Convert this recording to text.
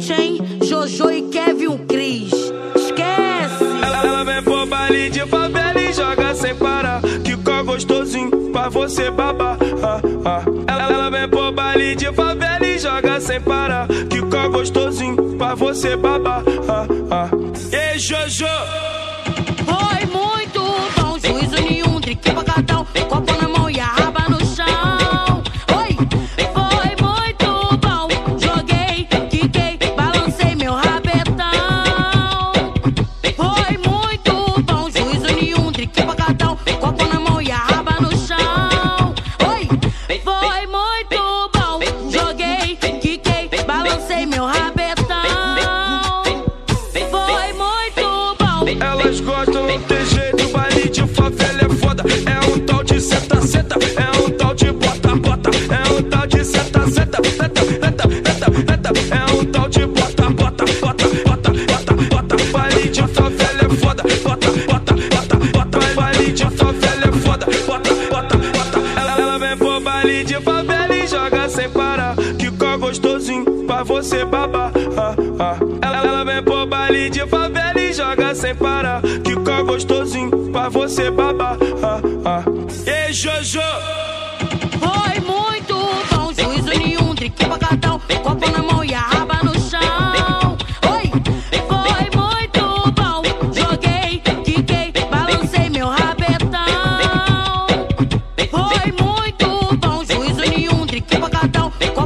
hit, hein? Jojo e Kevin Cris. Esquece! Ela vem pro baile de favela e joga sem parar. Quica gostosinho pra você babar. Ela vem pro baile de favela e joga sem parar. Quica gostosinho pra você babar. Ei, Jojo! Foi muito bom, juízo nenhum, drique pancadão, copo na mão e a raba no chão. Oi, foi muito bom, joguei, quiquei, balancei meu rabetão. Foi muito bom, juízo nenhum, drique pancadão, copo na mão e a raba no chão. Oi, foi muito bom, joguei, quiquei, balancei meu rabetão. Foi muito bom. Elas gostam, não tem jeito, baile de favela é foda. É um tal de senta, senta, é um tal de bota, bota. É um tal de senta, senta, senta, senta, senta, senta. É um tal de bota, bota, bota, bota, bota, bota. Baile de favela é foda, bota, bota, bota, bota. Baile de favela é foda, bota, bota, bota. Ela vem pro baile de favela e joga sem parar. Quica gostosinho pra você babar. Ela vem pro baile de favela e joga sem parar. Quica gostosinho pra você babar. Ei, Jojo! Foi muito bom, juízo nenhum, drique pancadão, copo na mão e a raba no chão. Oi, foi muito bom, joguei, quiquei, balancei meu rabetão. Foi muito bom, juízo nenhum, drique pancadão, copo